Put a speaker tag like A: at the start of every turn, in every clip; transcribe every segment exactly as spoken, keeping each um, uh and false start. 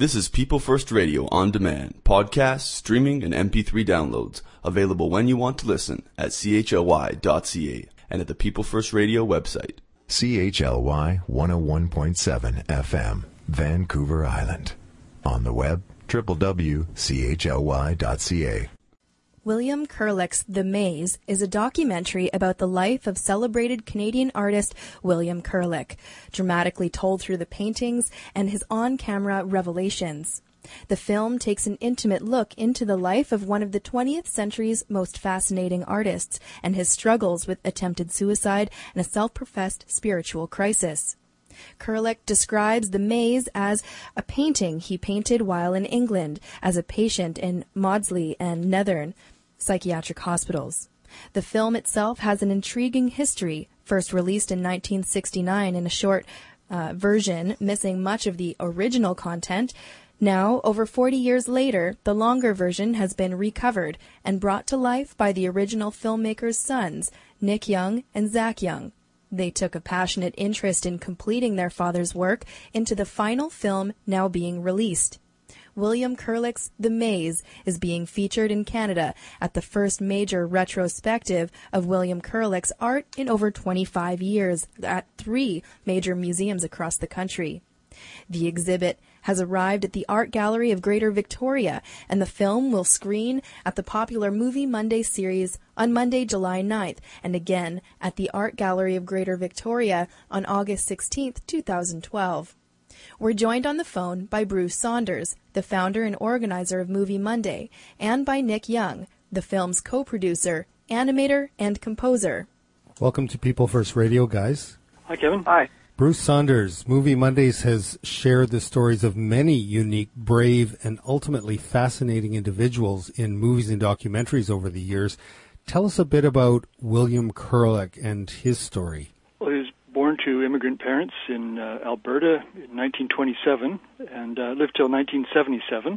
A: This is People First Radio on demand, podcasts, streaming, and M P three downloads, available when you want to listen at c h l y dot c a and at the People First Radio website.
B: C H L Y one oh one point seven F M, Vancouver Island. On the web, w w w dot c h l y dot c a.
C: William Kurlick's The Maze is a documentary about the life of celebrated Canadian artist William Kurlick, dramatically told through the paintings and his on-camera revelations. The film takes an intimate look into the life of one of the twentieth century's most fascinating artists and his struggles with attempted suicide and a self-professed spiritual crisis. Kurlick describes The Maze as a painting he painted while in England as a patient in Maudsley and Nethern psychiatric hospitals. The film itself has an intriguing history, first released in nineteen sixty-nine in a short uh, version, missing much of the original content. Now, over forty years later, the longer version has been recovered and brought to life by the original filmmakers' sons, Nick Young and Zach Young. They took a passionate interest in completing their father's work into the final film now being released. William Kurlick's The Maze is being featured in Canada at the first major retrospective of William Kurlick's art in over twenty-five years at three major museums across the country. The exhibit has arrived at the Art Gallery of Greater Victoria, and the film will screen at the popular Movie Monday series on Monday, July ninth, and again at the Art Gallery of Greater Victoria on August sixteenth, two thousand twelve. We're joined on the phone by Bruce Saunders, the founder and organizer of Movie Monday, and by Nick Young, the film's co-producer, animator, and composer.
D: Welcome to People First Radio, guys.
E: Hi, Kevin. Hi.
D: Bruce Saunders, Movie Mondays has shared the stories of many unique, brave, and ultimately fascinating individuals in movies and documentaries over the years. Tell us a bit about William Kurlick and his story.
E: Well, he was born to immigrant parents in uh, Alberta in nineteen twenty-seven and uh, lived till nineteen seventy-seven.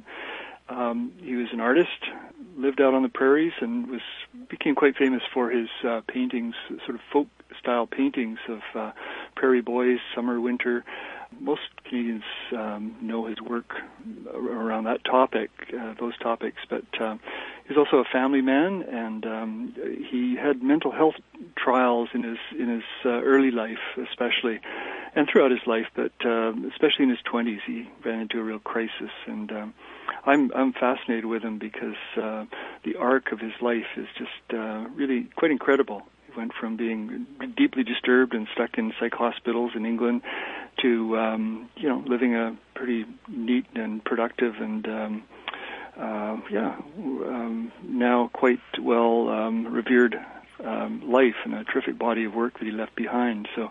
E: Um, he was an artist, lived out on the prairies, and was became quite famous for his uh, paintings, sort of folk-style paintings of uh, prairie boys, summer, winter. Most Canadians um, know his work around that topic, uh, those topics, but uh, he's also a family man, and um, he had mental health trials in his in his uh, early life, especially, and throughout his life, but uh, especially in his twenties, he ran into a real crisis, and um, I'm I'm fascinated with him because uh, the arc of his life is just uh, really quite incredible. He went from being deeply disturbed and stuck in psych hospitals in England to um, you know living a pretty neat and productive and um, uh, yeah um, now quite well um, revered um, life and a terrific body of work that he left behind. So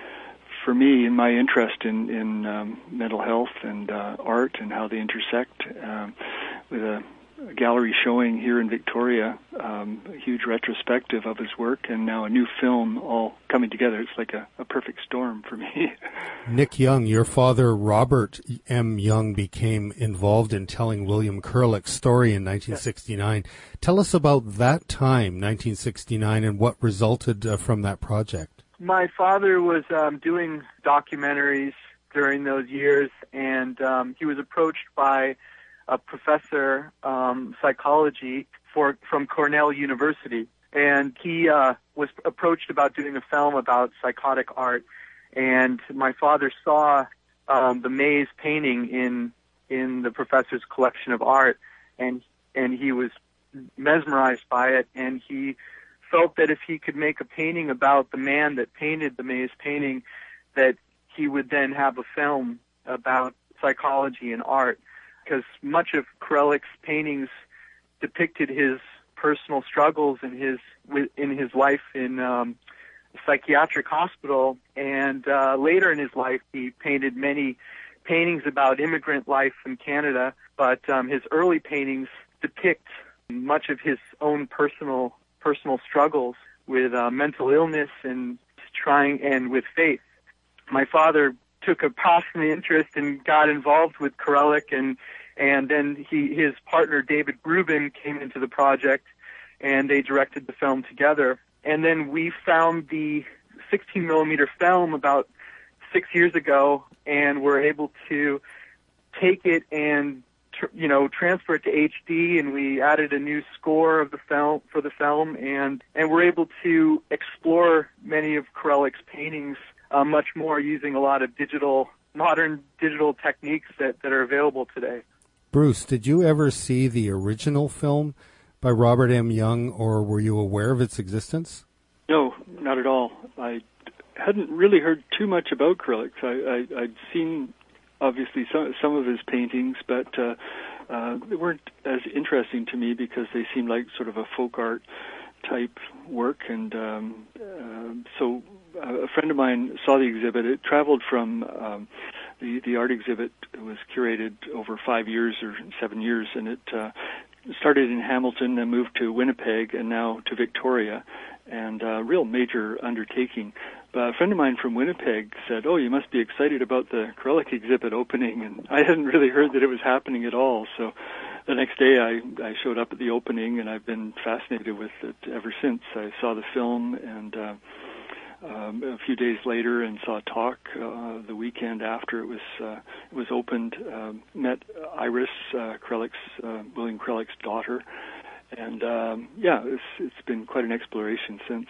E: for me, in my interest in, in um, mental health and uh, art and how they intersect, um, with a, a gallery showing here in Victoria, um, a huge retrospective of his work, and now a new film all coming together, it's like a, a perfect storm for me.
D: Nick Young, your father, Robert M. Young, became involved in telling William Kurlick's story in nineteen sixty-nine. Yeah. Tell us about that time, nineteen sixty-nine, and what resulted uh, from that project.
F: My father was um, doing documentaries during those years, and um, he was approached by a professor um, psychology for from Cornell University, and he uh, was approached about doing a film about psychotic art. And my father saw um, the Maze painting in in the professor's collection of art, and and he was mesmerized by it, and he felt that if he could make a painting about the man that painted the Maze painting, that he would then have a film about psychology and art, because much of Kurlick's paintings depicted his personal struggles in his in his life in um, a psychiatric hospital, and uh, later in his life he painted many paintings about immigrant life in Canada, but um, his early paintings depict much of his own personal personal struggles with uh, mental illness and trying and with faith. My father took a passionate interest and got involved with Kurlick, and and then he his partner David Grubin came into the project, and they directed the film together. And then we found the sixteen millimeter film about six years ago, and were able to take it and tr- you know transfer it to H D, and we added a new score of the film for the film, and and we're able to explore many of Kurelik's paintings uh, much more using a lot of digital, modern digital techniques that, that are available today.
D: Bruce, did you ever see the original film by Robert M. Young, or were you aware of its existence?
E: No, not at all. I hadn't really heard too much about Kurelik. I, I, I'd seen, obviously, some, some of his paintings, but uh, uh, they weren't as interesting to me because they seemed like sort of a folk art type work. And um, uh, so uh, a friend of mine saw the exhibit. It traveled from um, the, the art exhibit. It was curated over five years or seven years, and it uh, started in Hamilton, then moved to Winnipeg, and now to Victoria. And a uh, real major undertaking. But a friend of mine from Winnipeg said, "Oh, you must be excited about the Kurelik exhibit opening," and I hadn't really heard that it was happening at all. So the next day I, I showed up at the opening, and I've been fascinated with it ever since. I saw the film, and uh, um, a few days later, and saw a talk uh, the weekend after it was uh, it was opened. Uh, met Iris, uh, Kurelik's uh, William Kurelik's daughter. And, um, yeah, it's, it's been quite an exploration since.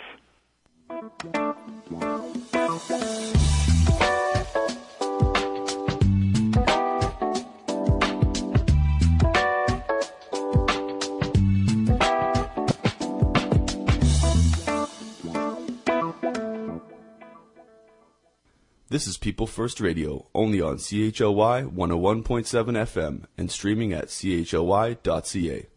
A: This is People First Radio, only on C H L Y one oh one point seven F M and streaming at C H L Y dot C A.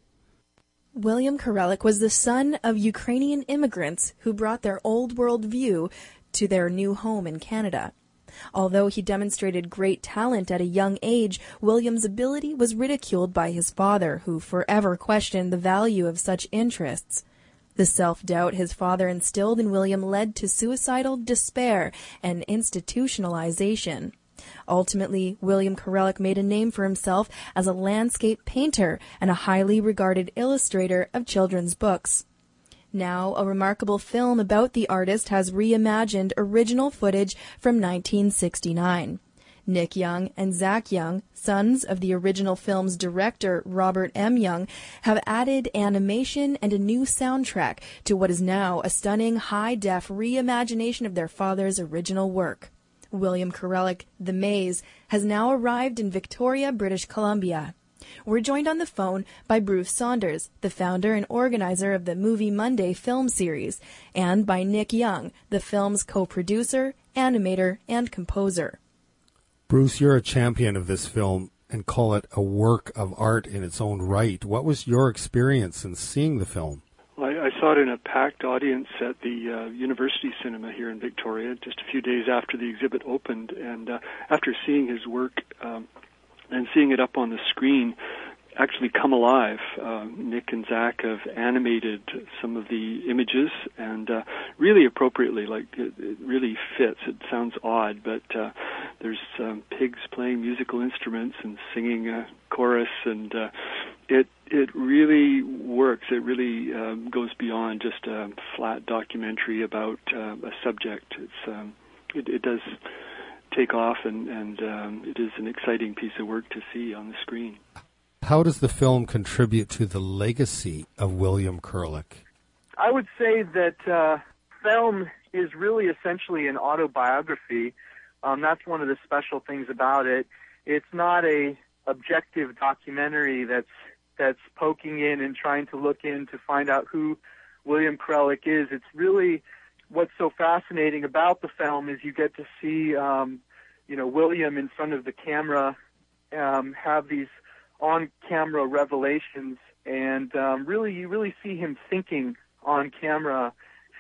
C: William Kurelik was the son of Ukrainian immigrants who brought their old world view to their new home in Canada. Although he demonstrated great talent at a young age, William's ability was ridiculed by his father, who forever questioned the value of such interests. The self-doubt his father instilled in William led to suicidal despair and institutionalization. Ultimately, William Kurelik made a name for himself as a landscape painter and a highly regarded illustrator of children's books. Now, a remarkable film about the artist has reimagined original footage from nineteen sixty-nine. Nick Young and Zach Young, sons of the original film's director Robert M. Young, have added animation and a new soundtrack to what is now a stunning high-def reimagination of their father's original work. William Kurelik, The Maze, has now arrived in Victoria, British Columbia. We're joined on the phone by Bruce Saunders, the founder and organizer of the Movie Monday film series, and by Nick Young, the film's co-producer, animator, and composer.
D: Bruce, you're a champion of this film and call it a work of art in its own right. What was your experience in seeing the film?
E: Well, I, I saw it in a packed audience at the uh, University Cinema here in Victoria just a few days after the exhibit opened. And uh, after seeing his work um, and seeing it up on the screen actually come alive, uh, Nick and Zach have animated some of the images, and uh, really appropriately, like it, it really fits. It sounds odd, but uh, there's um, pigs playing musical instruments and singing a chorus, and uh, it it really works. It really um, goes beyond just a flat documentary about uh, a subject. It's um, it, it does take off, and, and um, it is an exciting piece of work to see on the screen.
D: How does the film contribute to the legacy of William Kurelik?
F: I would say that uh, film is really essentially an autobiography. Um, that's one of the special things about it. It's not a objective documentary that's that's poking in and trying to look in to find out who William Kurelik is. It's really what's so fascinating about the film is you get to see, um, you know, William in front of the camera um, have these on-camera revelations, and um, really, you really see him thinking on camera,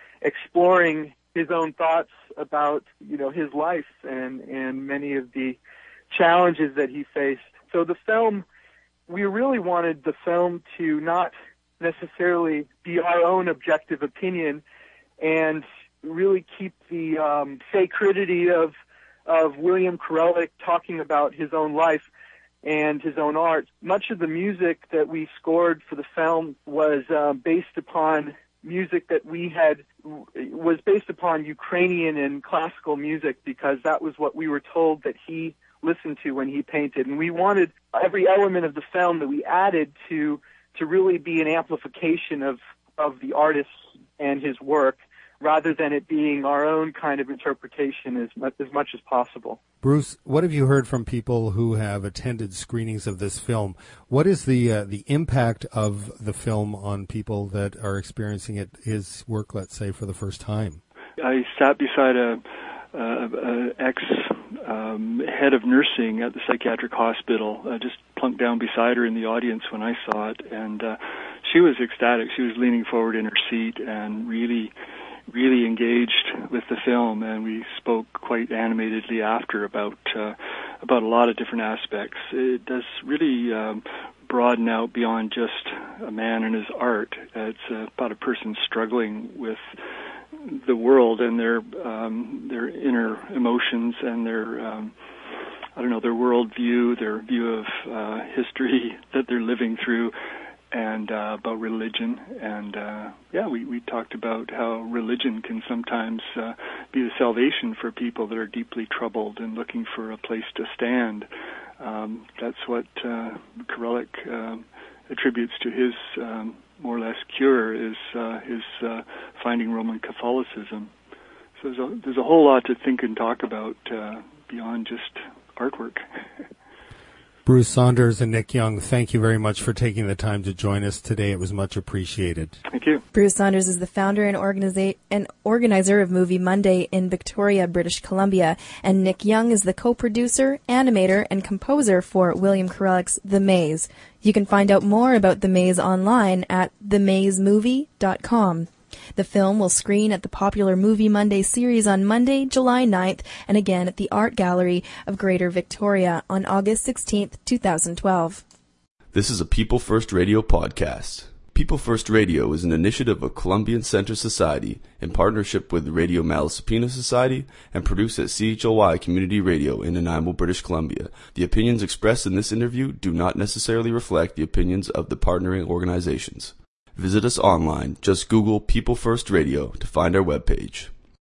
F: exploring his own thoughts about, you know, his life and, and many of the challenges that he faced. So the film, we really wanted the film to not necessarily be our own objective opinion and really keep the um, sacredity of of William Kurelik talking about his own life and his own art. Much of the music that we scored for the film was uh, based upon music that we had, was based upon Ukrainian and classical music, because that was what we were told that he listen to when he painted. And we wanted every element of the film that we added to to really be an amplification of, of the artist and his work, rather than it being our own kind of interpretation as much, as much as possible.
D: Bruce, what have you heard from people who have attended screenings of this film? What is the uh, the impact of the film on people that are experiencing it, his work, let's say, for the first time?
E: I sat beside a, a, a ex um, head of nursing at the psychiatric hospital. I just plunked down beside her in the audience when I saw it, and uh, she was ecstatic. She was leaning forward in her seat and really, really engaged with the film, and we spoke quite animatedly after about uh, about a lot of different aspects. It does really um, broaden out beyond just a man and his art. It's uh, about a person struggling with the world and their um, their inner emotions and their um, I don't know their worldview, their view of uh, history that they're living through, and uh, about religion. And uh, yeah, we, we talked about how religion can sometimes uh, be the salvation for people that are deeply troubled and looking for a place to stand. Um, that's what uh, Kurelik uh, attributes to his um, more or less cure, is uh, his uh, finding Roman Catholicism. So there's a, there's a whole lot to think and talk about uh, beyond just artwork.
D: Bruce Saunders and Nick Young, thank you very much for taking the time to join us today. It was much appreciated.
E: Thank you.
C: Bruce Saunders is the founder and, organiza- and organizer of Movie Monday in Victoria, British Columbia, and Nick Young is the co-producer, animator, and composer for William Kurelik's The Maze. You can find out more about The Maze online at the maze movie dot com. The film will screen at the popular Movie Monday series on Monday, July ninth, and again at the Art Gallery of Greater Victoria on August sixteenth, twenty twelve.
A: This is a People First Radio podcast. People First Radio is an initiative of Columbian Center Society in partnership with the Radio Malaspina Society and produced at C H L Y Community Radio in Nanaimo, British Columbia. The opinions expressed in this interview do not necessarily reflect the opinions of the partnering organizations. Visit us online. Just Google People First Radio to find our webpage.